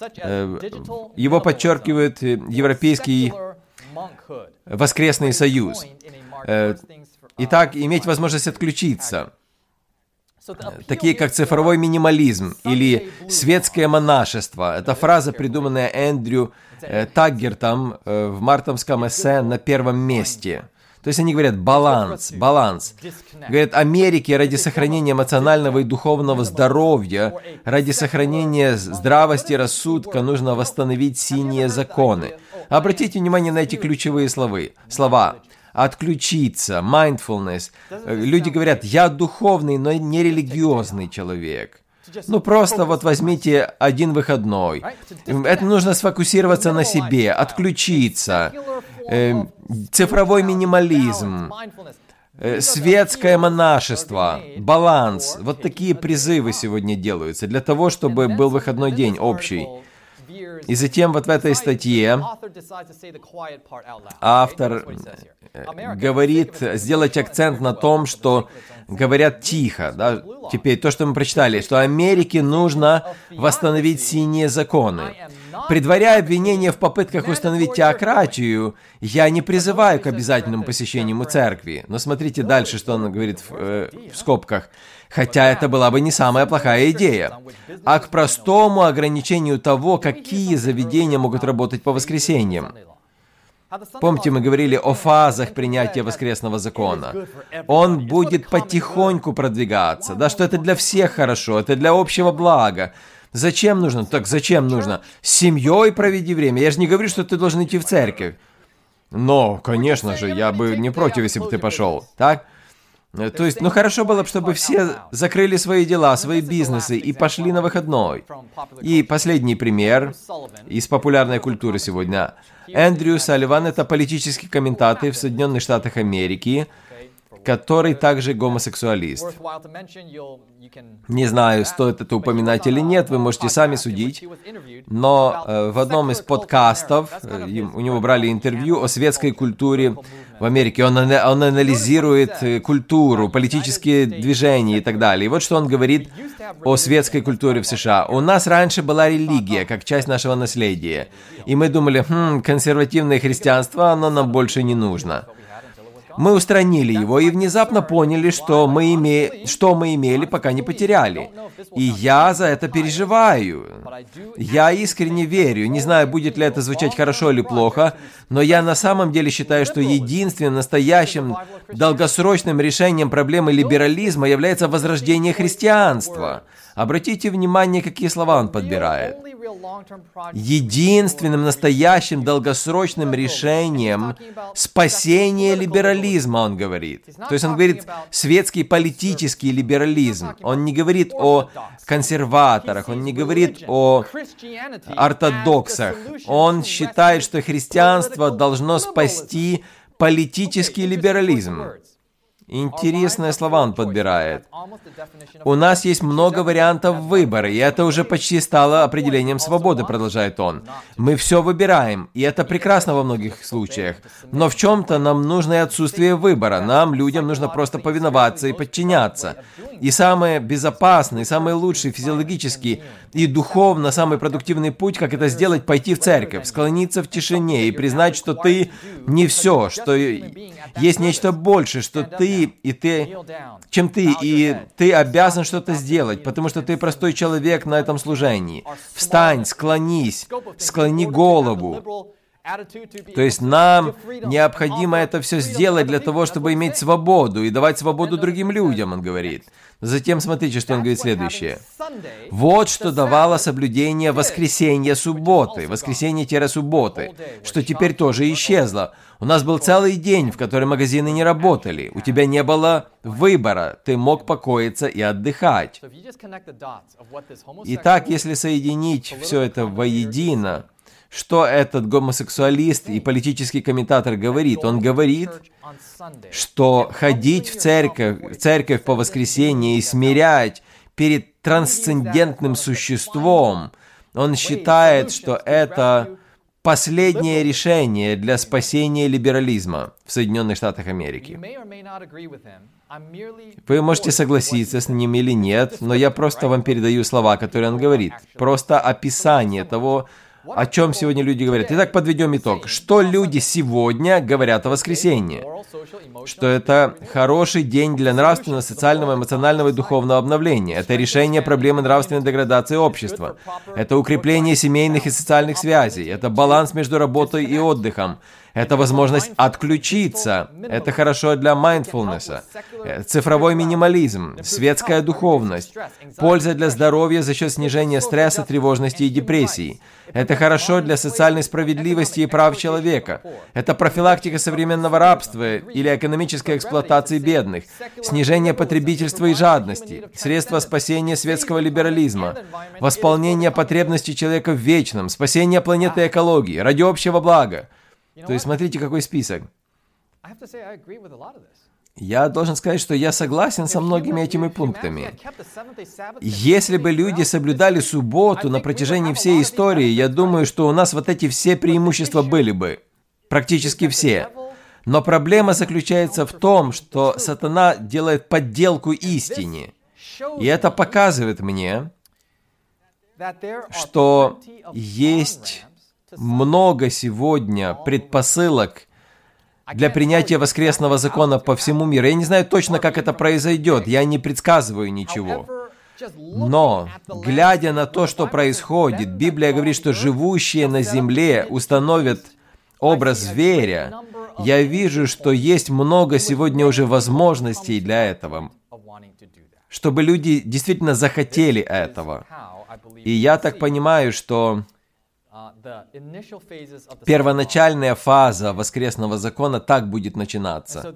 Его подчеркивает Европейский воскресный союз. Итак, иметь возможность отключиться. Такие как цифровой минимализм или светское монашество. Это фраза, придуманная Эндрю Таггертом в мартовском эссе «На первом месте». То есть они говорят баланс. Говорят, Америке ради сохранения эмоционального и духовного здоровья, ради сохранения здравости и рассудка нужно восстановить синие законы. Обратите внимание на эти ключевые слова. Отключиться, mindfulness. Люди говорят, я духовный, но не религиозный человек. Просто вот возьмите 1 выходной. Это нужно сфокусироваться на себе, отключиться. Цифровой минимализм, светское монашество, баланс. Вот такие призывы сегодня делаются для того, чтобы был выходной день общий. И затем вот в этой статье автор говорит, сделать акцент на том, что говорят тихо. Да? Теперь то, что мы прочитали, что Америке нужно восстановить синие законы. Предваряя обвинения в попытках установить теократию, я не призываю к обязательному посещению церкви. Но смотрите дальше, что он говорит в скобках. Хотя это была бы не самая плохая идея. А к простому ограничению того, какие заведения могут работать по воскресеньям. Помните, мы говорили о фазах принятия воскресного закона. Он будет потихоньку продвигаться, да, что это для всех хорошо, это для общего блага. Зачем нужно? Так зачем нужно? С семьей проведи время. Я же не говорю, что ты должен идти в церковь. Но, конечно же, я бы не против, если бы ты пошел. Так? То есть, хорошо было бы, чтобы все закрыли свои дела, свои бизнесы и пошли на выходной. И последний пример из популярной культуры сегодня. Эндрю Салливан — это политический комментатор в Соединенных Штатах Америки, который также гомосексуалист. Не знаю, стоит это упоминать или нет, вы можете сами судить. Но в одном из подкастов у него брали интервью о светской культуре в Америке. Он анализирует культуру, политические движения и так далее. И вот что он говорит о светской культуре в США. У нас раньше была религия, как часть нашего наследия. И мы думали, консервативное христианство, оно нам больше не нужно. Мы устранили его и внезапно поняли, что мы имели, пока не потеряли. И я за это переживаю. Я искренне верю. Не знаю, будет ли это звучать хорошо или плохо, но я на самом деле считаю, что единственным настоящим долгосрочным решением проблемы либерализма является возрождение христианства. Обратите внимание, какие слова он подбирает. Единственным настоящим долгосрочным решением спасения либерализма, он говорит. То есть он говорит светский политический либерализм. Он не говорит о консерваторах, он не говорит о ортодоксах. Он считает, что христианство должно спасти политический либерализм. Интересные слова он подбирает. У нас есть много вариантов выбора, и это уже почти стало определением свободы, продолжает он. Мы все выбираем, и это прекрасно во многих случаях. Но в чем-то нам нужно и отсутствие выбора. Нам, людям, нужно просто повиноваться и подчиняться. И самый безопасный, самый лучший физиологический и духовно самый продуктивный путь, как это сделать, пойти в церковь, склониться в тишине и признать, что ты не все, что есть нечто большее, что чем ты, и ты обязан что-то сделать, потому что ты простой человек на этом служении. Встань, склонись, склони голову. То есть нам необходимо это все сделать для того, чтобы иметь свободу и давать свободу другим людям, он говорит. Затем смотрите, что он говорит следующее. Вот что давало соблюдение воскресенья-субботы, воскресенье-субботы, что теперь тоже исчезло. У нас был целый день, в который магазины не работали. У тебя не было выбора. Ты мог покоиться и отдыхать. Итак, если соединить все это воедино, что этот гомосексуалист и политический комментатор говорит? Он говорит, что ходить в церковь по воскресенье и смирять перед трансцендентным существом, он считает, что это последнее решение для спасения либерализма в Соединенных Штатах Америки. Вы можете согласиться с ним или нет, но я просто вам передаю слова, которые он говорит. Просто описание того, о чем сегодня люди говорят. Итак, подведем итог. Что люди сегодня говорят о воскресенье? Что это хороший день для нравственного, социального, эмоционального и духовного обновления. Это решение проблемы нравственной деградации общества. Это укрепление семейных и социальных связей. Это баланс между работой и отдыхом. Это возможность отключиться. Это хорошо для mindfulness. Цифровой минимализм, светская духовность, польза для здоровья за счет снижения стресса, тревожности и депрессии. Это хорошо для социальной справедливости и прав человека. Это профилактика современного рабства или экономической эксплуатации бедных, снижение потребительства и жадности, средства спасения светского либерализма, восполнение потребностей человека в вечном, спасение планеты и экологии, ради общего блага. То есть смотрите, какой список. Я должен сказать, что я согласен со многими этими пунктами. Если бы люди соблюдали субботу на протяжении всей истории, я думаю, что у нас вот эти все преимущества были бы. Практически все. Но проблема заключается в том, что сатана делает подделку истине. И это показывает мне, что есть много сегодня предпосылок для принятия воскресного закона по всему миру. Я не знаю точно, как это произойдет, я не предсказываю ничего. Но, глядя на то, что происходит, Библия говорит, что живущие на земле установят образ зверя. Я вижу, что есть много сегодня уже возможностей для этого, чтобы люди действительно захотели этого. И я так понимаю, что первоначальная фаза воскресного закона так будет начинаться.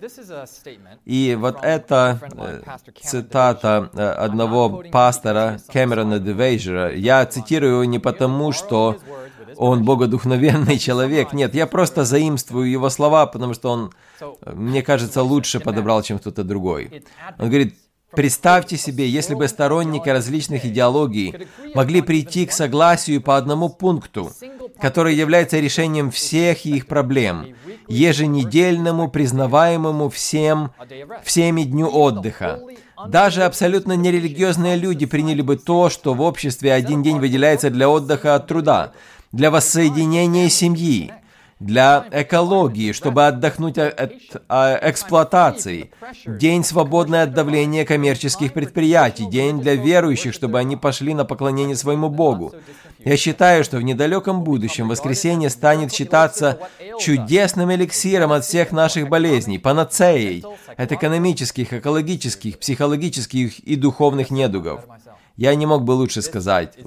И вот это цитата одного пастора Кэмерона Девейджера. Я цитирую его не потому, что он богодухновенный человек. Нет, я просто заимствую его слова, потому что он, мне кажется, лучше подобрал, чем кто-то другой. Он говорит: представьте себе, если бы сторонники различных идеологий могли прийти к согласию по одному пункту, который является решением всех их проблем, еженедельному, признаваемому всеми дню отдыха. Даже абсолютно нерелигиозные люди приняли бы то, что в обществе один день выделяется для отдыха от труда, для воссоединения семьи, для экологии, чтобы отдохнуть от эксплуатации, день, свободный от давления коммерческих предприятий, день для верующих, чтобы они пошли на поклонение своему Богу. Я считаю, что в недалеком будущем воскресенье станет считаться чудесным эликсиром от всех наших болезней, панацеей от экономических, экологических, психологических и духовных недугов. Я не мог бы лучше сказать.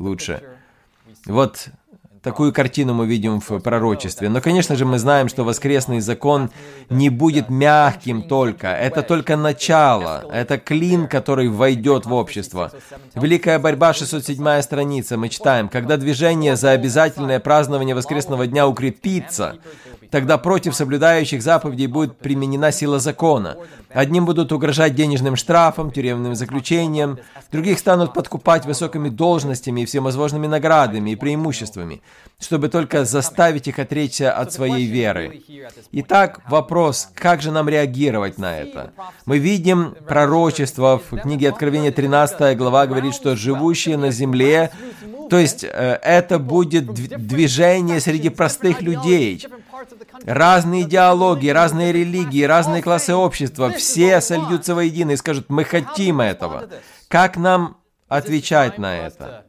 Вот такую картину мы видим в пророчестве. Но, конечно же, мы знаем, что воскресный закон не будет мягким только. Это только начало. Это клин, который войдет в общество. Великая борьба, 607 страница, мы читаем: когда движение за обязательное празднование воскресного дня укрепится, тогда против соблюдающих заповедей будет применена сила закона. Одним будут угрожать денежным штрафом, тюремным заключением, других станут подкупать высокими должностями и всевозможными наградами и преимуществами, чтобы только заставить их отречься от своей веры. Итак, вопрос: как же нам реагировать на это? Мы видим пророчество в книге Откровения, 13 глава, говорит, что живущие на земле, то есть это будет движение среди простых людей. Разные идеологии, разные религии, разные классы общества, все сольются воедино и скажут: мы хотим этого. Как нам отвечать на это?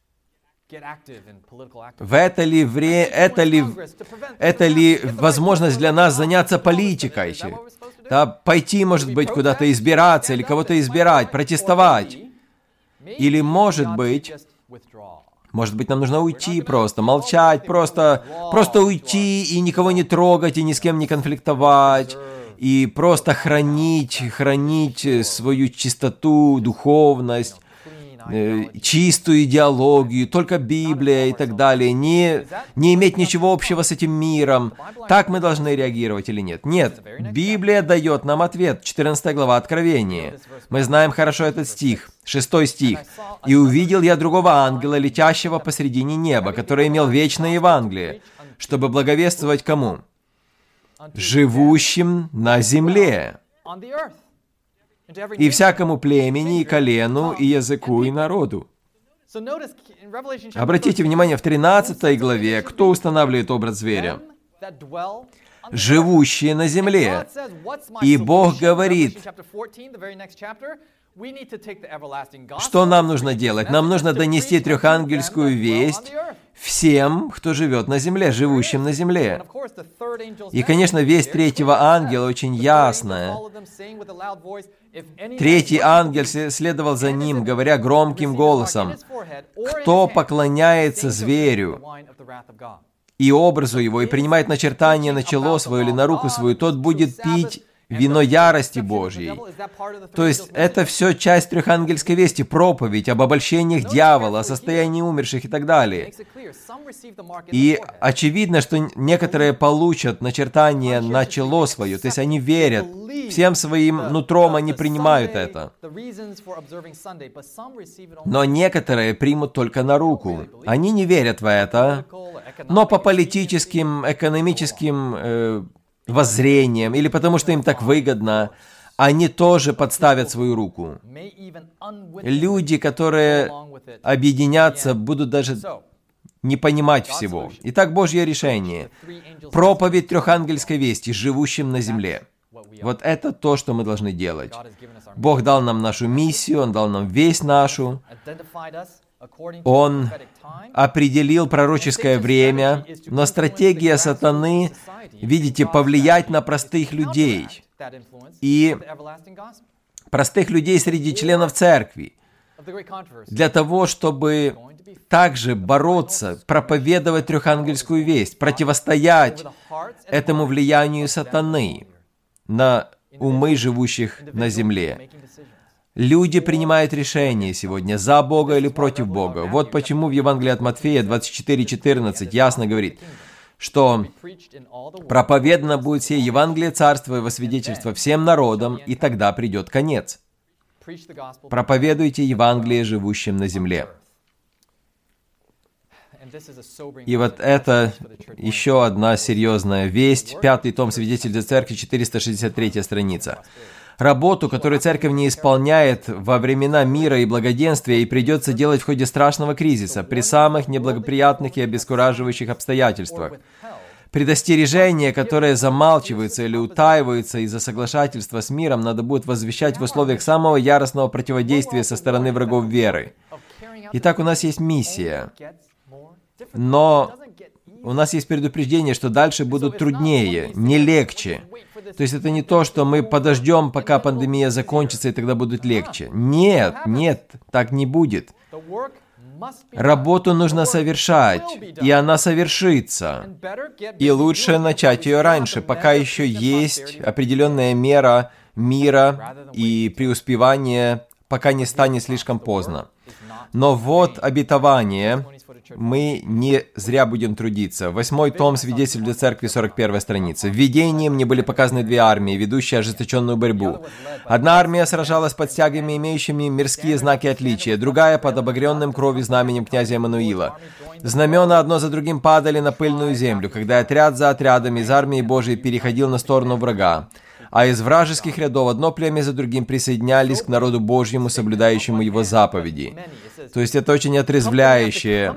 Это ли возможность для нас заняться политикой? Да, пойти, может быть, куда-то избираться, или кого-то избирать, протестовать? Или, может быть, нам нужно уйти просто, молчать, просто уйти и никого не трогать, и ни с кем не конфликтовать, и просто хранить свою чистоту, духовность, чистую идеологию, только Библия и так далее, не иметь ничего общего с этим миром. Так мы должны реагировать или нет? Нет. Библия дает нам ответ. 14 глава Откровения. Мы знаем хорошо этот стих. 6 стих. «И увидел я другого ангела, летящего посредине неба, который имел вечное Евангелие, чтобы благовествовать кому? Живущим на земле, и всякому племени, и колену, и языку, и народу». Обратите внимание, в 13 главе, кто устанавливает образ зверя? Живущие на земле. И Бог говорит, что нам нужно делать? Нам нужно донести трехангельскую весть всем, кто живет на земле, живущим на земле. И, конечно, весть третьего ангела очень ясная. Третий ангел следовал за ним, говоря громким голосом: «Кто поклоняется зверю и образу его, и принимает начертание на чело свое или на руку свою, тот будет пить вино ярости Божьей». То есть это все часть трехангельской вести, проповедь об обольщениях дьявола, о состоянии умерших и так далее. И очевидно, что некоторые получат начертание на чело свое, то есть они верят, всем своим нутром они принимают это. Но некоторые примут только на руку. Они не верят в это, но по политическим, экономическим воззрением, или потому что им так выгодно, они тоже подставят свою руку. Люди, которые объединятся, будут даже не понимать всего. Итак, Божье решение. Проповедь трехангельской вести живущим на земле. Вот это то, что мы должны делать. Бог дал нам нашу миссию, Он дал нам весть нашу. Он определил пророческое время, но стратегия сатаны, видите, повлиять на простых людей. И простых людей среди членов церкви. для того, чтобы также бороться, проповедовать трехангельскую весть, противостоять этому влиянию сатаны на умы живущих на земле. Люди принимают решения сегодня за Бога или против Бога. Вот почему в Евангелии от Матфея 24:14 ясно говорит, что проповедано будет сие Евангелие Царства и во свидетельство всем народам, и тогда придет конец. Проповедуйте Евангелие живущим на земле. И вот это еще одна серьезная весть. 5 том Свидетельства Церкви, 463 страница. Работу, которую Церковь не исполняет во времена мира и благоденствия, и придется делать в ходе страшного кризиса, при самых неблагоприятных и обескураживающих обстоятельствах. Предостережения, которые замалчиваются или утаиваются из-за соглашательства с миром, надо будет возвещать в условиях самого яростного противодействия со стороны врагов веры. Итак, у нас есть миссия, но у нас есть предупреждение, что дальше будут труднее, не легче. То есть это не то, что мы подождем, пока пандемия закончится, и тогда будет легче. Нет, так не будет. Работу нужно совершать, и она совершится. И лучше начать ее раньше, пока еще есть определенная мера мира и преуспевания, пока не станет слишком поздно. Но вот обетование, мы не зря будем трудиться. 8 том Свидетель для Церкви, 41 страница. В видении мне были показаны две армии, ведущие ожесточенную борьбу. Одна армия сражалась под стягами, имеющими мирские знаки отличия, другая под обогренным кровью знаменем князя Эммануила. Знамена одно за другим падали на пыльную землю, когда отряд за отрядом из армии Божией переходил на сторону врага. А из вражеских рядов одно племя за другим присоединялись к народу Божьему, соблюдающему его заповеди. То есть это очень отрезвляющая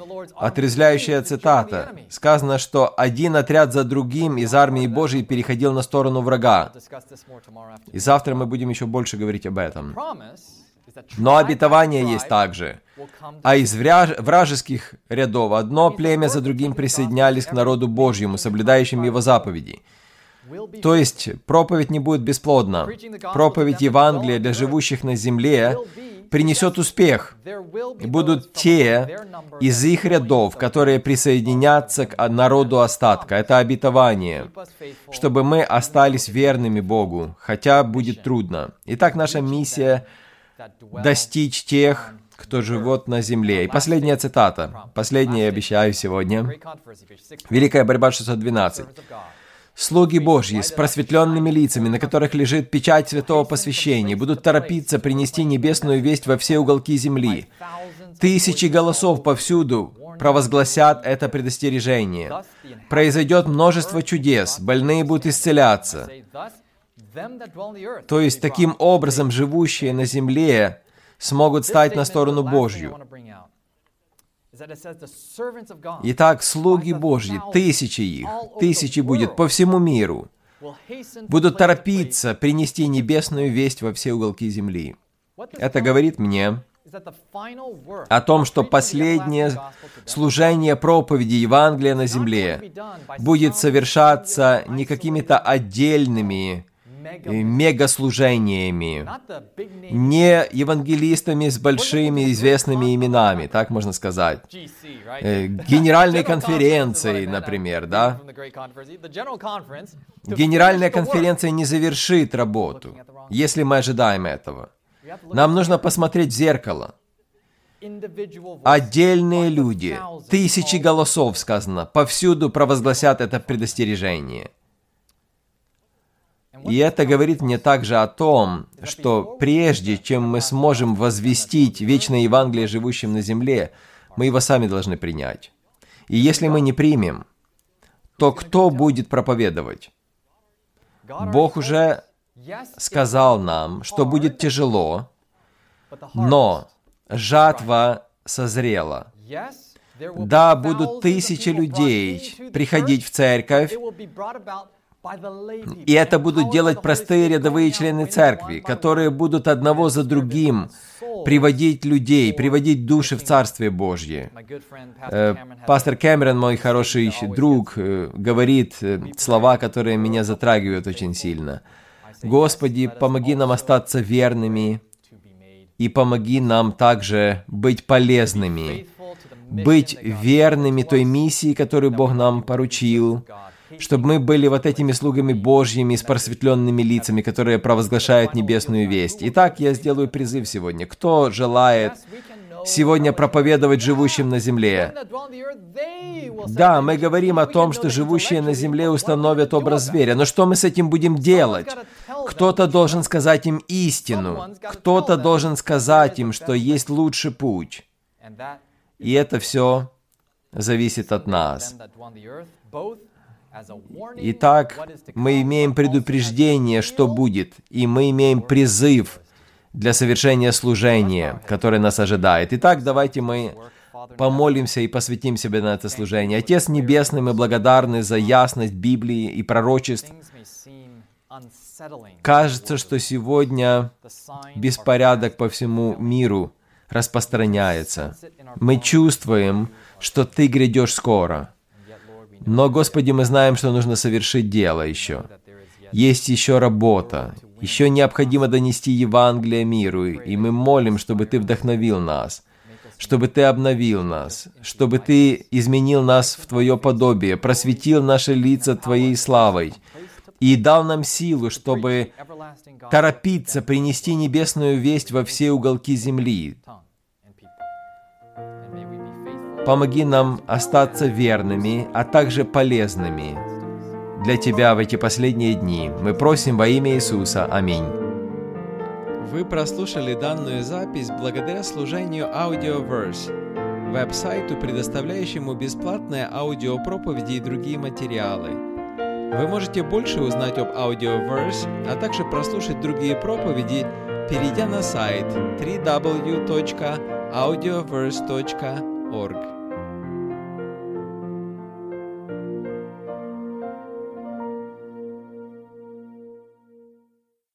цитата. Сказано, что один отряд за другим из армии Божией переходил на сторону врага. И завтра мы будем еще больше говорить об этом. Но обетование есть также. А из вражеских рядов одно племя за другим присоединялись к народу Божьему, соблюдающему его заповеди. То есть проповедь не будет бесплодна. Проповедь Евангелия для живущих на земле принесет успех. И будут те из их рядов, которые присоединятся к народу остатка. Это обетование, чтобы мы остались верными Богу, хотя будет трудно. Итак, наша миссия — достичь тех, кто живет на земле. И последняя цитата. Последняя, я обещаю, сегодня. Великая борьба 612. «Слуги Божьи с просветленными лицами, на которых лежит печать святого посвящения, будут торопиться принести небесную весть во все уголки земли. Тысячи голосов повсюду провозгласят это предостережение. Произойдет множество чудес, больные будут исцеляться». То есть, таким образом, живущие на земле смогут стать на сторону Божью. Итак, слуги Божьи, тысячи будет по всему миру, будут торопиться принести небесную весть во все уголки земли. Это говорит мне о том, что последнее служение проповеди Евангелия на земле будет совершаться не какими-то отдельными мегаслужениями, не евангелистами с большими известными именами, так можно сказать, генеральной конференцией, например, да? Генеральная конференция не завершит работу, если мы ожидаем этого. Нам нужно посмотреть в зеркало. Отдельные люди, тысячи голосов, сказано, повсюду провозгласят это предостережение. И это говорит мне также о том, что прежде чем мы сможем возвестить вечное Евангелие живущим на земле, мы его сами должны принять. И если мы не примем, то кто будет проповедовать? Бог уже сказал нам, что будет тяжело, но жатва созрела. Да, будут тысячи людей приходить в церковь, и это будут делать простые рядовые члены церкви, которые будут одного за другим приводить людей, приводить души в Царствие Божье. Пастор Кэмерон, мой хороший друг, говорит слова, которые меня затрагивают очень сильно. «Господи, помоги нам остаться верными и помоги нам также быть полезными, быть верными той миссии, которую Бог нам поручил, чтобы мы были вот этими слугами Божьими с просветленными лицами, которые провозглашают небесную весть. Итак, я сделаю призыв сегодня. Кто желает сегодня проповедовать живущим на земле? Да, мы говорим о том, что живущие на земле установят образ зверя, но что мы с этим будем делать? Кто-то должен сказать им истину, кто-то должен сказать им, что есть лучший путь. И это все зависит от нас. Итак, мы имеем предупреждение, что будет, и мы имеем призыв для совершения служения, которое нас ожидает. Итак, давайте мы помолимся и посвятим себе на это служение. Отец Небесный, мы благодарны за ясность Библии и пророчеств. Кажется, что сегодня беспорядок по всему миру распространяется. Мы чувствуем, что Ты грядешь скоро. Но, Господи, мы знаем, что нужно совершить дело еще. Есть еще работа. Еще необходимо донести Евангелие миру, и мы молим, чтобы Ты вдохновил нас, чтобы Ты обновил нас, чтобы Ты изменил нас в Твое подобие, просветил наши лица Твоей славой и дал нам силу, чтобы торопиться принести небесную весть во все уголки земли. Помоги нам остаться верными, а также полезными для Тебя в эти последние дни. Мы просим во имя Иисуса. Аминь. Вы прослушали данную запись благодаря служению Audioverse, веб-сайту, предоставляющему бесплатные аудиопроповеди и другие материалы. Вы можете больше узнать об Audioverse, а также прослушать другие проповеди, перейдя на сайт www.audioverse.org.